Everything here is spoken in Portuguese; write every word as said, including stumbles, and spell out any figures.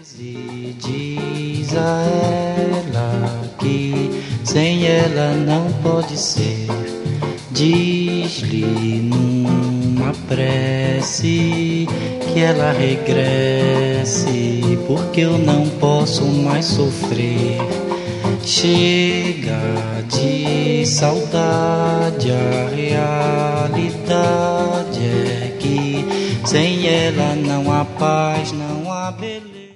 E diz a ela que sem ela não pode ser. Diz-lhe numa prece que ela regresse, porque eu não posso mais sofrer. Chega de saudade, a realidade é que sem ela não há paz, não há beleza.